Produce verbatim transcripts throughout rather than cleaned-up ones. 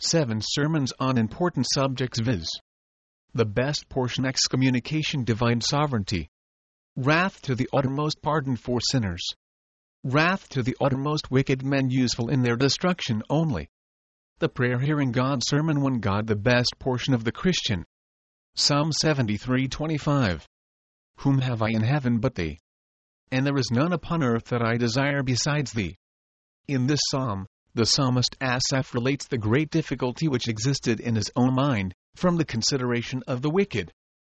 seven sermons on important subjects, viz. The best portion, excommunication, divine sovereignty, wrath to the uttermost, pardon for sinners, wrath to the uttermost, wicked men useful in their destruction only, the prayer hearing God sermon one, God the best portion of the Christian, Psalm seventy-three twenty-five, whom have I in heaven but thee? And there is none upon earth that I desire besides thee. In this psalm, the psalmist Asaph relates the great difficulty which existed in his own mind, from the consideration of the wicked.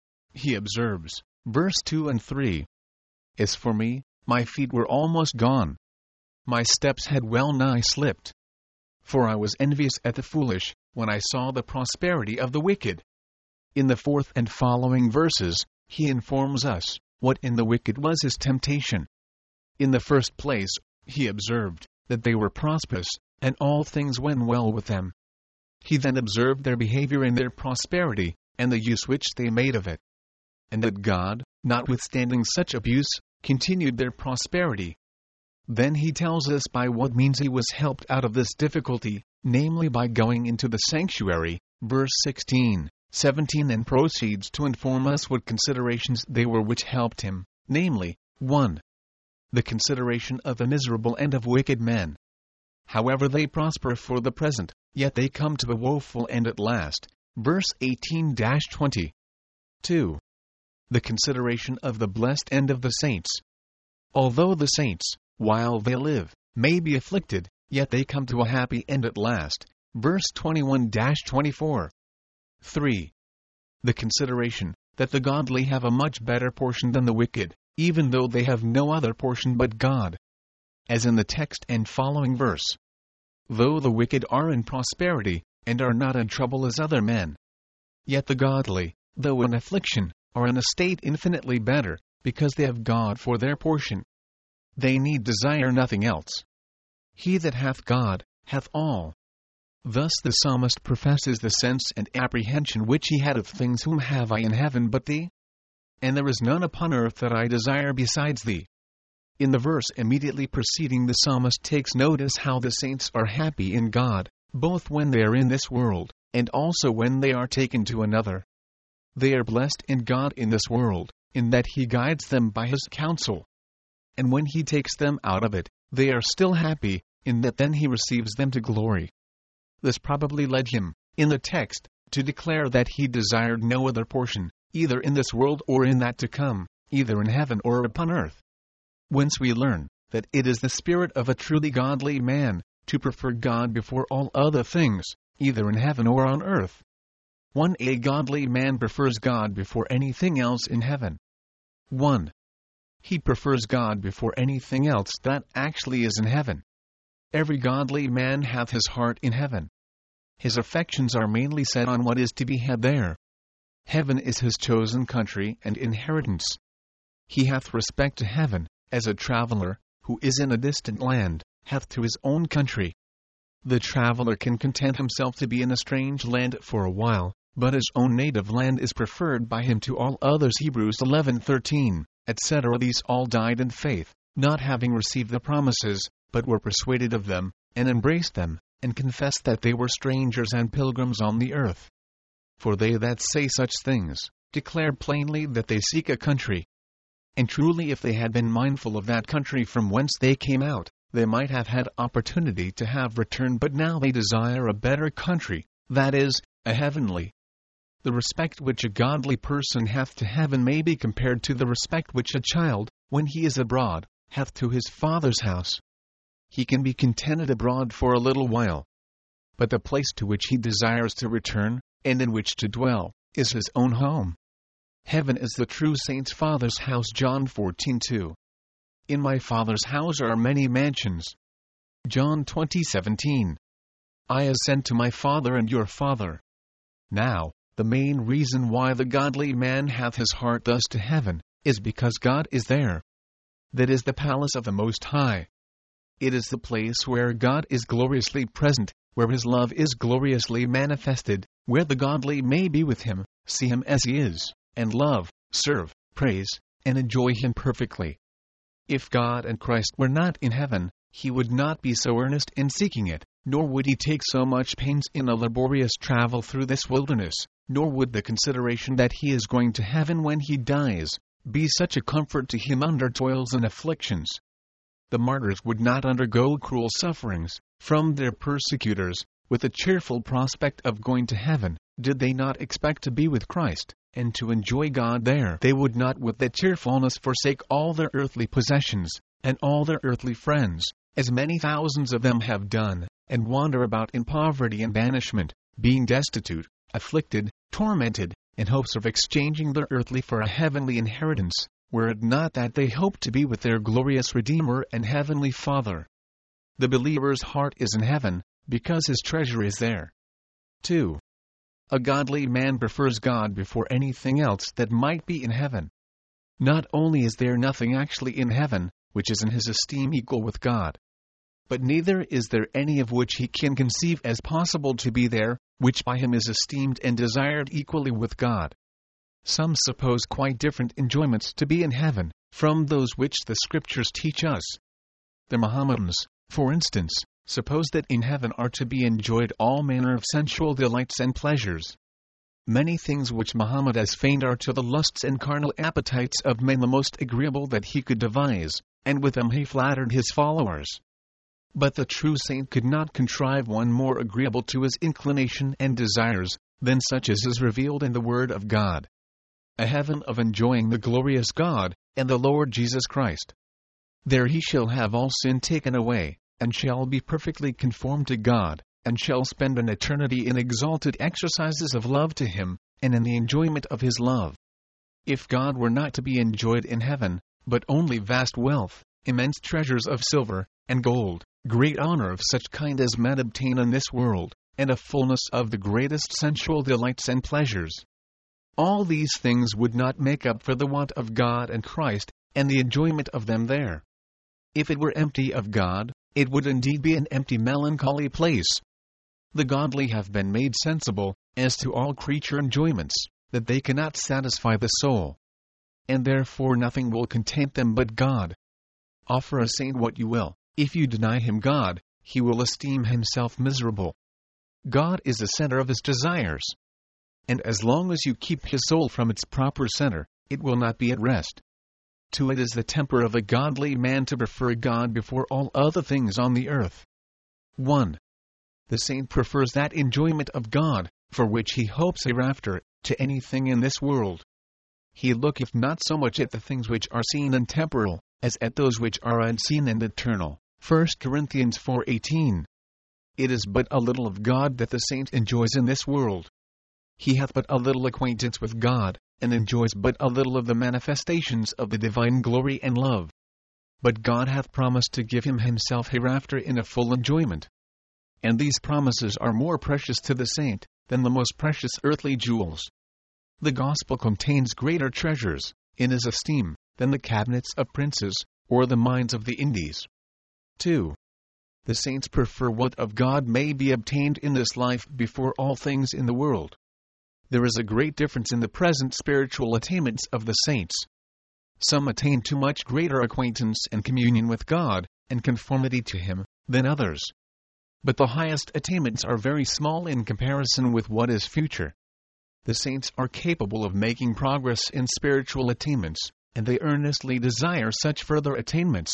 He observes, verse two and three, As for me, my feet were almost gone. My steps had well nigh slipped. For I was envious at the foolish, when I saw the prosperity of the wicked. In the fourth and following verses, he informs us what in the wicked was his temptation. In the first place, he observed that they were prosperous, and all things went well with them. He then observed their behavior in their prosperity, and the use which they made of it. And that God, notwithstanding such abuse, continued their prosperity. Then he tells us by what means he was helped out of this difficulty, namely by going into the sanctuary, verse sixteen, seventeen, and proceeds to inform us what considerations they were which helped him, namely, one. The consideration of the miserable end of wicked men. However they prosper for the present, yet they come to a woeful end at last, verse eighteen to twenty. two. The consideration of the blessed end of the saints. Although the saints, while they live, may be afflicted, yet they come to a happy end at last, verse twenty-one to twenty-four. three. The consideration that the godly have a much better portion than the wicked, even though they have no other portion but God. As in the text and following verse. Though the wicked are in prosperity, and are not in trouble as other men, yet the godly, though in affliction, are in a state infinitely better, because they have God for their portion. They need desire nothing else. He that hath God, hath all. Thus the psalmist professes the sense and apprehension which he had of things, whom have I in heaven but thee? And there is none upon earth that I desire besides thee. In the verse immediately preceding, the psalmist takes notice how the saints are happy in God, both when they are in this world, and also when they are taken to another. They are blessed in God in this world, in that he guides them by his counsel. And when he takes them out of it, they are still happy, in that then he receives them to glory. This probably led him, in the text, to declare that he desired no other portion, either in this world or in that to come, either in heaven or upon earth. Whence we learn that it is the spirit of a truly godly man to prefer God before all other things, either in heaven or on earth. one. A godly man prefers God before anything else in heaven. one. He prefers God before anything else that actually is in heaven. Every godly man hath his heart in heaven. His affections are mainly set on what is to be had there. Heaven is his chosen country and inheritance. He hath respect to heaven, as a traveler, who is in a distant land, hath to his own country. The traveler can content himself to be in a strange land for a while, but his own native land is preferred by him to all others. Hebrews eleven thirteen, et cetera. These all died in faith, not having received the promises, but were persuaded of them, and embraced them, and confessed that they were strangers and pilgrims on the earth. For they that say such things, declare plainly that they seek a country. And truly, if they had been mindful of that country from whence they came out, they might have had opportunity to have returned, but now they desire a better country, that is, a heavenly. The respect which a godly person hath to heaven may be compared to the respect which a child, when he is abroad, hath to his father's house. He can be contented abroad for a little while, but the place to which he desires to return, and in which to dwell, is his own home. Heaven is the true saint's father's house. John fourteen two. In my Father's house are many mansions. John twenty seventeen. I ascend to my Father and your Father. Now, the main reason why the godly man hath his heart thus to heaven, is because God is there. That is the palace of the Most High. It is the place where God is gloriously present, where his love is gloriously manifested, where the godly may be with him, see him as he is, and love, serve, praise, and enjoy him perfectly. If God and Christ were not in heaven, he would not be so earnest in seeking it, nor would he take so much pains in a laborious travel through this wilderness, nor would the consideration that he is going to heaven when he dies be such a comfort to him under toils and afflictions. The martyrs would not undergo cruel sufferings from their persecutors, with a cheerful prospect of going to heaven, did they not expect to be with Christ, and to enjoy God there. They would not with that cheerfulness forsake all their earthly possessions, and all their earthly friends, as many thousands of them have done, and wander about in poverty and banishment, being destitute, afflicted, tormented, in hopes of exchanging their earthly for a heavenly inheritance, were it not that they hope to be with their glorious Redeemer and heavenly Father. The believer's heart is in heaven, because his treasure is there. two. A godly man prefers God before anything else that might be in heaven. Not only is there nothing actually in heaven, which is in his esteem equal with God, but neither is there any of which he can conceive as possible to be there, which by him is esteemed and desired equally with God. Some suppose quite different enjoyments to be in heaven, from those which the Scriptures teach us. The Mohammedans, for instance, suppose that in heaven are to be enjoyed all manner of sensual delights and pleasures. Many things which Muhammad has feigned are to the lusts and carnal appetites of men the most agreeable that he could devise, and with them he flattered his followers. But the true saint could not contrive one more agreeable to his inclination and desires, than such as is revealed in the Word of God. A heaven of enjoying the glorious God, and the Lord Jesus Christ. There he shall have all sin taken away, and shall be perfectly conformed to God, and shall spend an eternity in exalted exercises of love to him, and in the enjoyment of his love. If God were not to be enjoyed in heaven, but only vast wealth, immense treasures of silver and gold, great honor of such kind as men obtain in this world, and a fullness of the greatest sensual delights and pleasures, all these things would not make up for the want of God and Christ, and the enjoyment of them there. If it were empty of God, it would indeed be an empty melancholy place. The godly have been made sensible, as to all creature enjoyments, that they cannot satisfy the soul, and therefore nothing will content them but God. Offer a saint what you will, if you deny him God, he will esteem himself miserable. God is the center of his desires, and as long as you keep his soul from its proper center, it will not be at rest. To it is the temper of a godly man to prefer God before all other things on the earth. one. The saint prefers that enjoyment of God, for which he hopes hereafter, to anything in this world. He looketh not so much at the things which are seen and temporal, as at those which are unseen and eternal. First Corinthians four eighteen. It is but a little of God that the saint enjoys in this world. He hath but a little acquaintance with God, and enjoys but a little of the manifestations of the divine glory and love. But God hath promised to give him himself hereafter in a full enjoyment. And these promises are more precious to the saint than the most precious earthly jewels. The gospel contains greater treasures, in his esteem, than the cabinets of princes, or the mines of the Indies. two. The saints prefer what of God may be obtained in this life before all things in the world. There is a great difference in the present spiritual attainments of the saints. Some attain to much greater acquaintance and communion with God, and conformity to him, than others. But the highest attainments are very small in comparison with what is future. The saints are capable of making progress in spiritual attainments, and they earnestly desire such further attainments.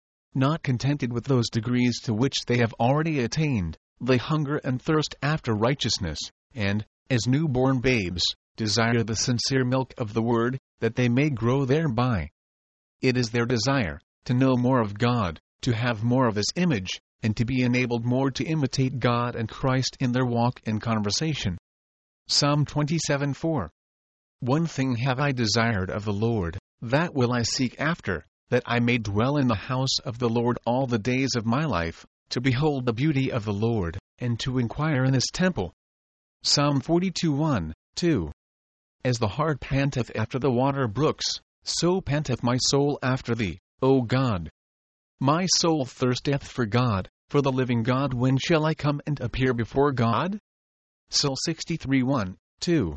Not contented with those degrees to which they have already attained, they hunger and thirst after righteousness, and, as newborn babes, desire the sincere milk of the Word, that they may grow thereby. It is their desire to know more of God, to have more of His image, and to be enabled more to imitate God and Christ in their walk and conversation. Psalm twenty-seven four. One thing have I desired of the Lord, that will I seek after, that I may dwell in the house of the Lord all the days of my life, to behold the beauty of the Lord, and to inquire in His temple. Psalm forty-two one, two. As the hart panteth after the water brooks, so panteth my soul after thee, O God. My soul thirsteth for God, for the living God. When shall I come and appear before God? Psalm sixty-three one, two.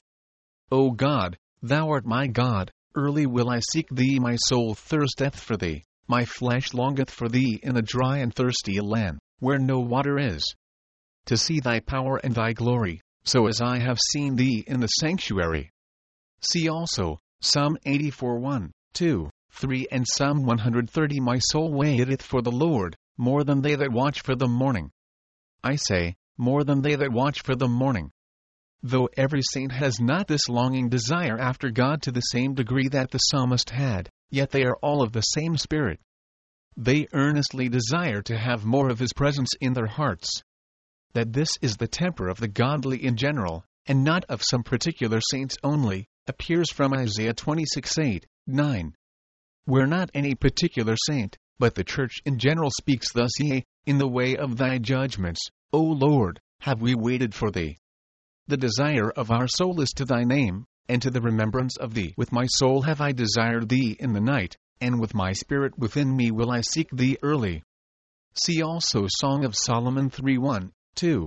O God, thou art my God, early will I seek thee. My soul thirsteth for thee, my flesh longeth for thee in a dry and thirsty land, where no water is. to see thy power and thy glory, so as I have seen thee in the sanctuary. See also Psalm eighty-four one, two, three and Psalm one thirty. My soul waiteth for the Lord, more than they that watch for the morning. I say, more than they that watch for the morning. Though every saint has not this longing desire after God to the same degree that the psalmist had, yet they are all of the same spirit. They earnestly desire to have more of His presence in their hearts. That this is the temper of the godly in general, and not of some particular saints only, appears from Isaiah twenty-six eight, nine. Where not any particular saint, but the church in general speaks thus, Yea, in the way of thy judgments, O Lord, have we waited for thee. The desire of our soul is to thy name, and to the remembrance of thee. With my soul have I desired thee in the night, and with my spirit within me will I seek thee early. See also Song of Solomon three one, two,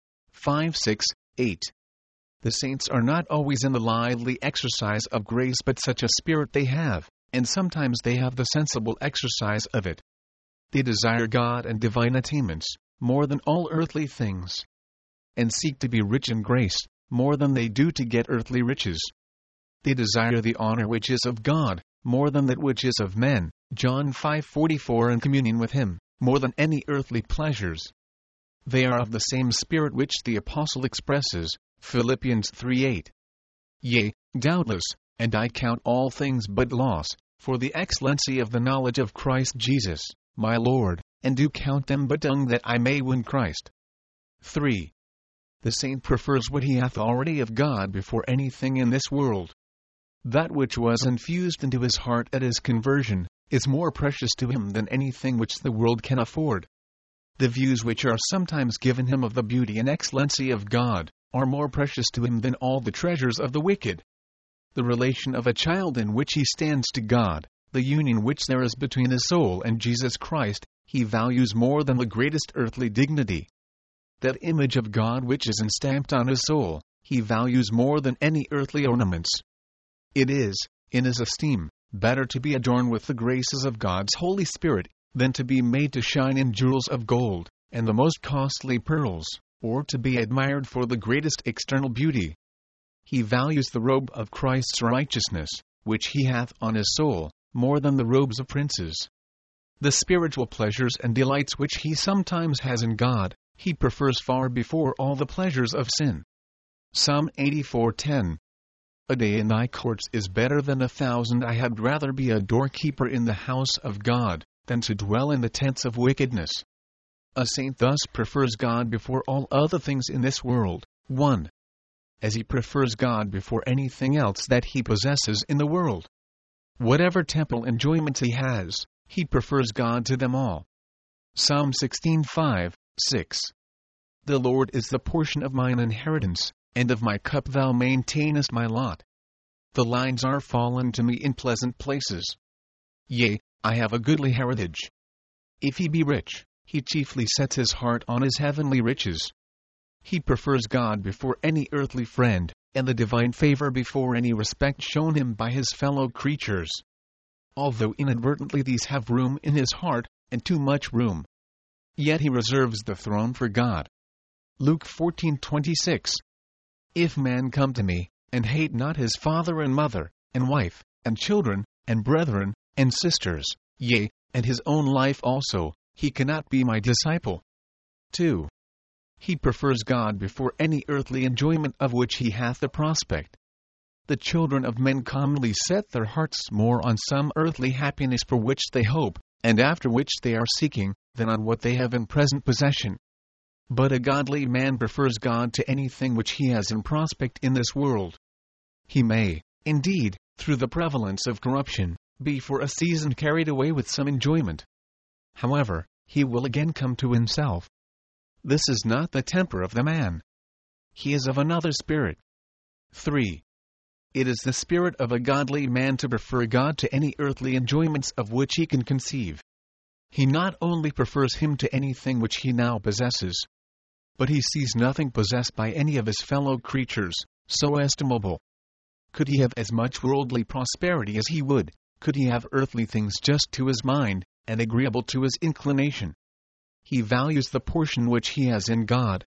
five six, eight. The saints are not always in the lively exercise of grace, but such a spirit they have, and sometimes they have the sensible exercise of it. They desire God and divine attainments, more than all earthly things, and seek to be rich in grace, more than they do to get earthly riches. They desire the honor which is of God, more than that which is of men, John five forty-four, and communion with Him, more than any earthly pleasures. They are of the same spirit which the Apostle expresses, Philippians three eight. Yea, doubtless, and I count all things but loss, for the excellency of the knowledge of Christ Jesus, my Lord, and do count them but dung that I may win Christ. three. The saint prefers what he hath already of God before anything in this world. That which was infused into his heart at his conversion is more precious to him than anything which the world can afford. The views which are sometimes given him of the beauty and excellency of God are more precious to him than all the treasures of the wicked. The relation of a child in which he stands to God, the union which there is between his soul and Jesus Christ, he values more than the greatest earthly dignity. That image of God which is enstamped on his soul, he values more than any earthly ornaments. It is, in his esteem, better to be adorned with the graces of God's Holy Spirit, than to be made to shine in jewels of gold, and the most costly pearls, or to be admired for the greatest external beauty. He values the robe of Christ's righteousness, which he hath on his soul, more than the robes of princes. The spiritual pleasures and delights which he sometimes has in God, he prefers far before all the pleasures of sin. Psalm eighty-four ten. A day in thy courts is better than a thousand. I had rather be a doorkeeper in the house of God, than to dwell in the tents of wickedness. A saint thus prefers God before all other things in this world. one. As he prefers God before anything else that he possesses in the world. Whatever temporal enjoyments he has, he prefers God to them all. Psalm sixteen five, six. The Lord is the portion of mine inheritance, and of my cup thou maintainest my lot. The lines are fallen to me in pleasant places. Yea, I have a goodly heritage. If he be rich, he chiefly sets his heart on his heavenly riches. He prefers God before any earthly friend, and the divine favor before any respect shown him by his fellow creatures. Although inadvertently these have room in his heart, and too much room, yet he reserves the throne for God. Luke fourteen twenty-six. If man come to me, and hate not his father and mother, and wife, and children, and brethren, and sisters, yea, and his own life also, he cannot be my disciple. two. He prefers God before any earthly enjoyment of which he hath the prospect. The children of men commonly set their hearts more on some earthly happiness for which they hope, and after which they are seeking, than on what they have in present possession. But a godly man prefers God to anything which he has in prospect in this world. He may, indeed, through the prevalence of corruption, be for a season carried away with some enjoyment. However, he will again come to himself. This is not the temper of the man. He is of another spirit. three. It is the spirit of a godly man to prefer God to any earthly enjoyments of which he can conceive. He not only prefers him to anything which he now possesses, but he sees nothing possessed by any of his fellow creatures so estimable. Could he have as much worldly prosperity as he would, could he have earthly things just to his mind, and agreeable to his inclination, he values the portion which he has in God,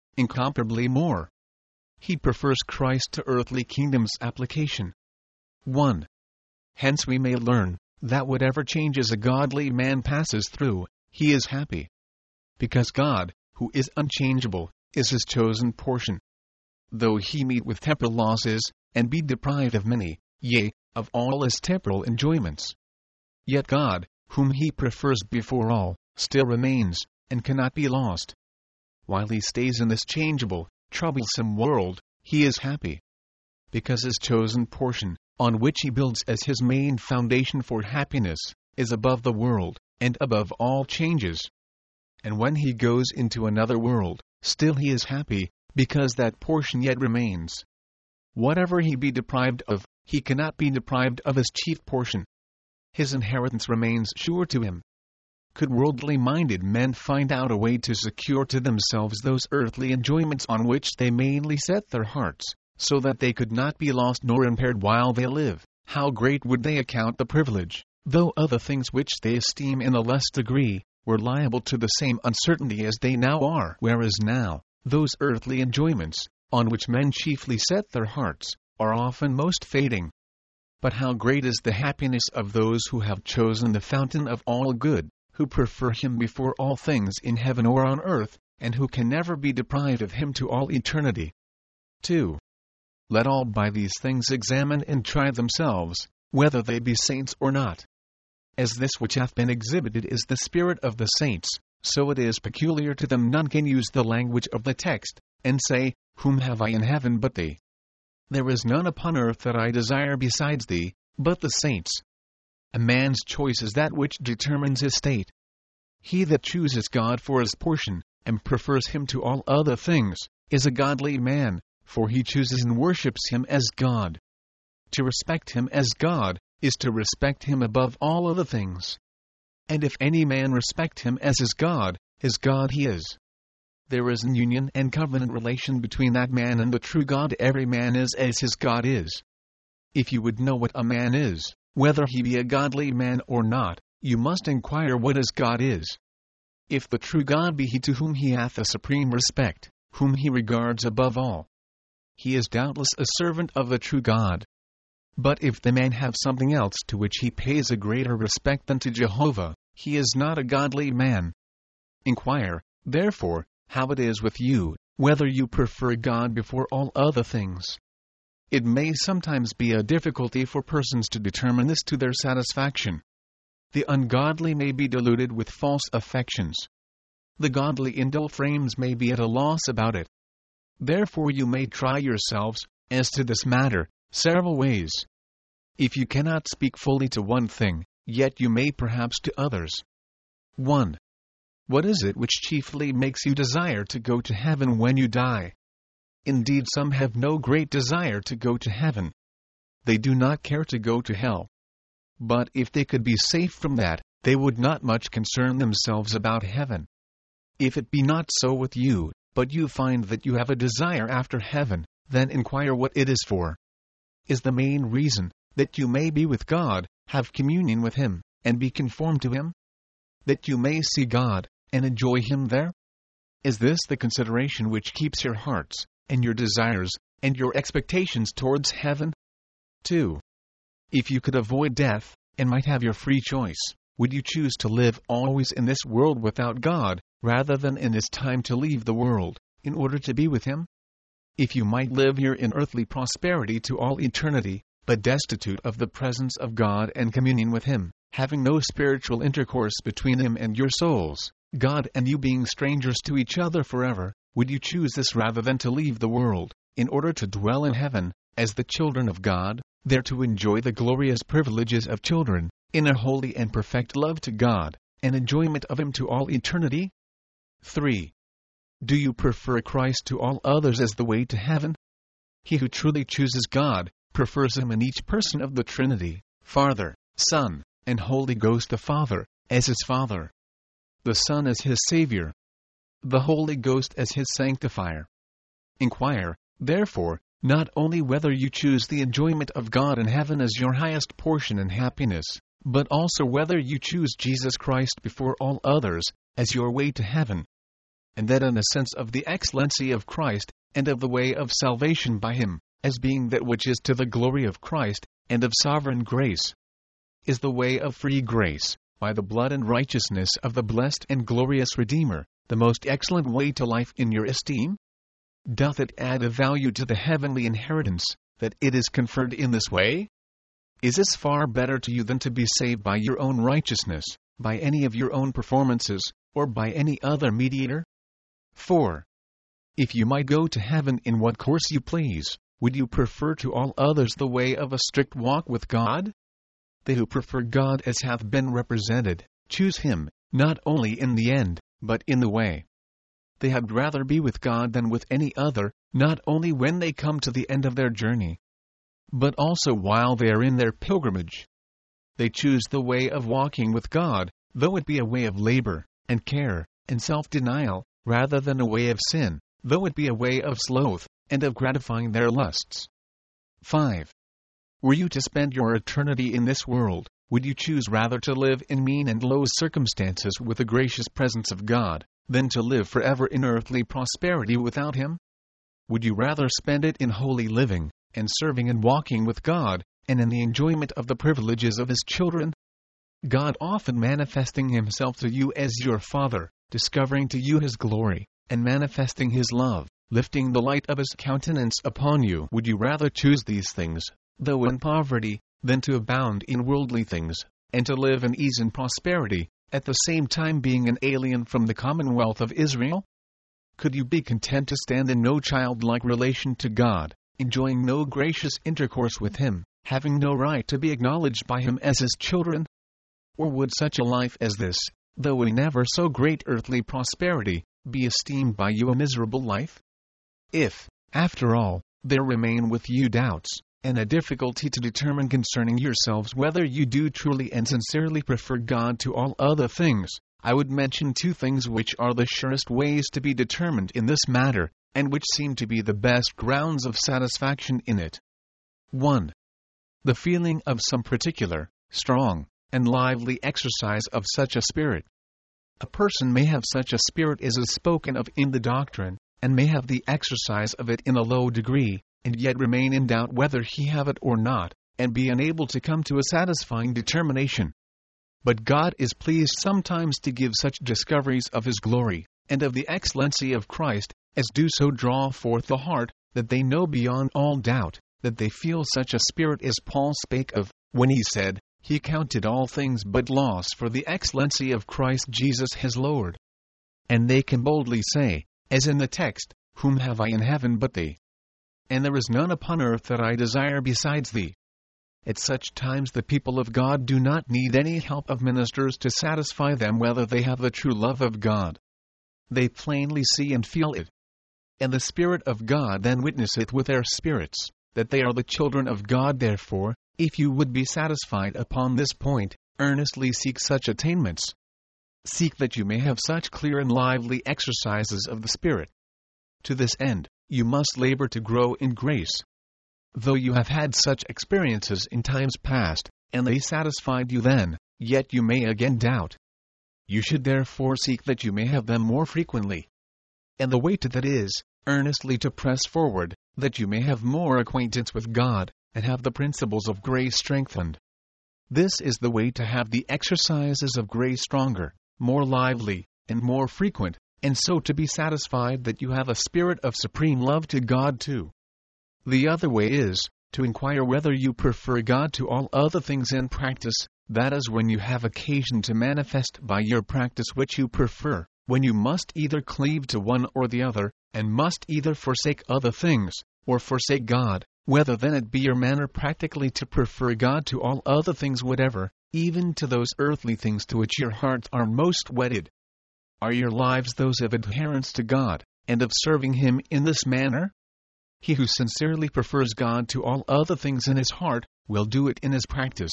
incomparably more. He prefers Christ to earthly kingdoms application. one. Hence we may learn that whatever changes a godly man passes through, he is happy. Because God, who is unchangeable, is his chosen portion. Though he meet with temporal losses, and be deprived of many, yea, of all his temporal enjoyments, yet God, whom he prefers before all, still remains, and cannot be lost. While he stays in this changeable, troublesome world, he is happy. Because his chosen portion, on which he builds as his main foundation for happiness, is above the world, and above all changes. And when he goes into another world, still he is happy, because that portion yet remains. Whatever he be deprived of, he cannot be deprived of his chief portion. His inheritance remains sure to him. Could worldly-minded men find out a way to secure to themselves those earthly enjoyments on which they mainly set their hearts, so that they could not be lost nor impaired while they live, how great would they account the privilege, though other things which they esteem in a less degree, were liable to the same uncertainty as they now are. Whereas now, those earthly enjoyments, on which men chiefly set their hearts, are often most fading. But how great is the happiness of those who have chosen the fountain of all good, who prefer him before all things in heaven or on earth, and who can never be deprived of him to all eternity. two. Let all by these things examine and try themselves, whether they be saints or not. As this which hath been exhibited is the spirit of the saints, so it is peculiar to them. None can use the language of the text, and say, Whom have I in heaven but thee? There is none upon earth that I desire besides thee, but the saints. A man's choice is that which determines his state. He that chooses God for his portion, and prefers him to all other things, is a godly man, for he chooses and worships him as God. To respect him as God, is to respect him above all other things. And if any man respect him as his God, his God he is. There is an union and covenant relation between that man and the true God. Every man is as his God is. If you would know what a man is, whether he be a godly man or not, you must inquire what his God is. If the true God be he to whom he hath a supreme respect, whom he regards above all, he is doubtless a servant of the true God. But if the man have something else to which he pays a greater respect than to Jehovah, he is not a godly man. Inquire, therefore, how it is with you, whether you prefer God before all other things. It may sometimes be a difficulty for persons to determine this to their satisfaction. The ungodly may be deluded with false affections. The godly in dull frames may be at a loss about it. Therefore you may try yourselves, as to this matter, several ways. If you cannot speak fully to one thing, yet you may perhaps to others. one. What is it which chiefly makes you desire to go to heaven when you die? Indeed, some have no great desire to go to heaven. They do not care to go to hell. But if they could be safe from that, they would not much concern themselves about heaven. If it be not so with you, but you find that you have a desire after heaven, then inquire what it is for. Is the main reason that you may be with God, have communion with him, and be conformed to him? That you may see God, and enjoy him there? Is this the consideration which keeps your hearts, and your desires, and your expectations towards heaven? two. If you could avoid death, and might have your free choice, would you choose to live always in this world without God, rather than in this time to leave the world, in order to be with him? If you might live here in earthly prosperity to all eternity, but destitute of the presence of God and communion with him, having no spiritual intercourse between him and your souls, God and you being strangers to each other forever, would you choose this rather than to leave the world, in order to dwell in heaven, as the children of God, there to enjoy the glorious privileges of children, in a holy and perfect love to God, and enjoyment of him to all eternity? three. Do you prefer Christ to all others as the way to heaven? He who truly chooses God, prefers him in each person of the Trinity, Father, Son, and Holy Ghost, the Father, as his Father, the Son as his Savior, the Holy Ghost as his Sanctifier. Inquire, therefore, not only whether you choose the enjoyment of God in heaven as your highest portion and happiness, but also whether you choose Jesus Christ before all others, as your way to heaven. and that in a sense of the excellency of Christ, and of the way of salvation by him, as being that which is to the glory of Christ, and of sovereign grace, is the way of free grace, by the blood and righteousness of the blessed and glorious Redeemer, the most excellent way to life in your esteem? Doth it add a value to the heavenly inheritance, that it is conferred in this way? Is this far better to you than to be saved by your own righteousness, by any of your own performances, or by any other mediator? four. If you might go to heaven in what course you please, would you prefer to all others the way of a strict walk with God? They who prefer God as hath been represented, choose him, not only in the end, but in the way. They had rather be with God than with any other, not only when they come to the end of their journey, but also while they are in their pilgrimage. They choose the way of walking with God, though it be a way of labor, and care, and self-denial, rather than a way of sin, though it be a way of sloth, and of gratifying their lusts. five. Were you to spend your eternity in this world, would you choose rather to live in mean and low circumstances with the gracious presence of God, than to live forever in earthly prosperity without him? Would you rather spend it in holy living, and serving and walking with God, and in the enjoyment of the privileges of his children? God often manifesting himself to you as your Father, discovering to you his glory, and manifesting his love, lifting the light of his countenance upon you. Would you rather choose these things, though in poverty, than to abound in worldly things, and to live in ease and prosperity, at the same time being an alien from the commonwealth of Israel? Could you be content to stand in no childlike relation to God, enjoying no gracious intercourse with him, having no right to be acknowledged by him as his children? Or would such a life as this, though in never so great earthly prosperity, be esteemed by you a miserable life? If, after all, there remain with you doubts, and a difficulty to determine concerning yourselves whether you do truly and sincerely prefer God to all other things, I would mention two things which are the surest ways to be determined in this matter, and which seem to be the best grounds of satisfaction in it. one. The feeling of some particular, strong, and lively exercise of such a spirit. A person may have such a spirit as is spoken of in the doctrine, and may have the exercise of it in a low degree, and yet remain in doubt whether he have it or not, and be unable to come to a satisfying determination. But God is pleased sometimes to give such discoveries of his glory, and of the excellency of Christ, as do so draw forth the heart, that they know beyond all doubt, that they feel such a spirit as Paul spake of, when he said, he counted all things but loss for the excellency of Christ Jesus his Lord. And they can boldly say, as in the text, whom have I in heaven but thee? And there is none upon earth that I desire besides thee. At such times the people of God do not need any help of ministers to satisfy them whether they have the true love of God. They plainly see and feel it. And the Spirit of God then witnesseth with their spirits, that they are the children of God. Therefore, if you would be satisfied upon this point, earnestly seek such attainments. Seek that you may have such clear and lively exercises of the Spirit. To this end, you must labor to grow in grace. Though you have had such experiences in times past, and they satisfied you then, yet you may again doubt. You should therefore seek that you may have them more frequently. And the way to that is, earnestly to press forward, that you may have more acquaintance with God, and have the principles of grace strengthened. This is the way to have the exercises of grace stronger, more lively, and more frequent, and so to be satisfied that you have a spirit of supreme love to God too. The other way is, to inquire whether you prefer God to all other things in practice, that is when you have occasion to manifest by your practice which you prefer, when you must either cleave to one or the other, and must either forsake other things, or forsake God, whether then it be your manner practically to prefer God to all other things whatever, even to those earthly things to which your hearts are most wedded. Are your lives those of adherence to God, and of serving Him in this manner? He who sincerely prefers God to all other things in his heart, will do it in his practice.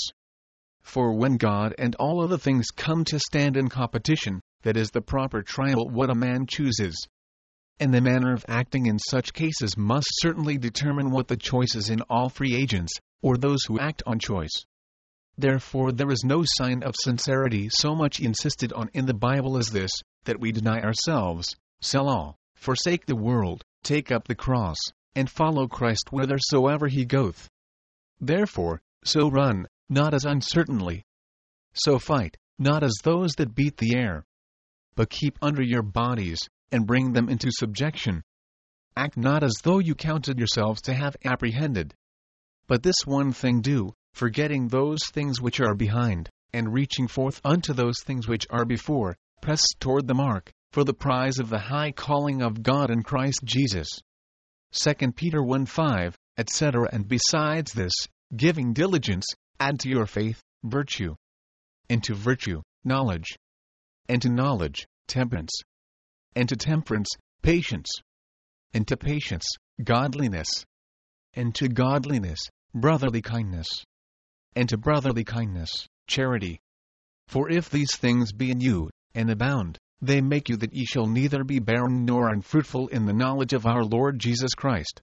For when God and all other things come to stand in competition, that is the proper trial what a man chooses. And the manner of acting in such cases must certainly determine what the choice is in all free agents, or those who act on choice. Therefore there is no sign of sincerity so much insisted on in the Bible as this, that we deny ourselves, Sell all, forsake the world, take up the cross, and follow Christ whithersoever he goeth. Therefore, so run, not as uncertainly. So fight, not as those that beat the air. But keep under your bodies, and bring them into subjection. Act not as though you counted yourselves to have apprehended. But this one thing do, forgetting those things which are behind, and reaching forth unto those things which are before, press toward the mark, for the prize of the high calling of God in Christ Jesus. Second Peter one five, et cetera. And besides this, giving diligence, add to your faith, virtue. And to virtue, knowledge. And to knowledge, temperance. And to temperance, patience. And to patience, godliness. And to godliness, brotherly kindness. And to brotherly kindness, charity. For if these things be in you, and abound, they make you that ye shall neither be barren nor unfruitful in the knowledge of our Lord Jesus Christ.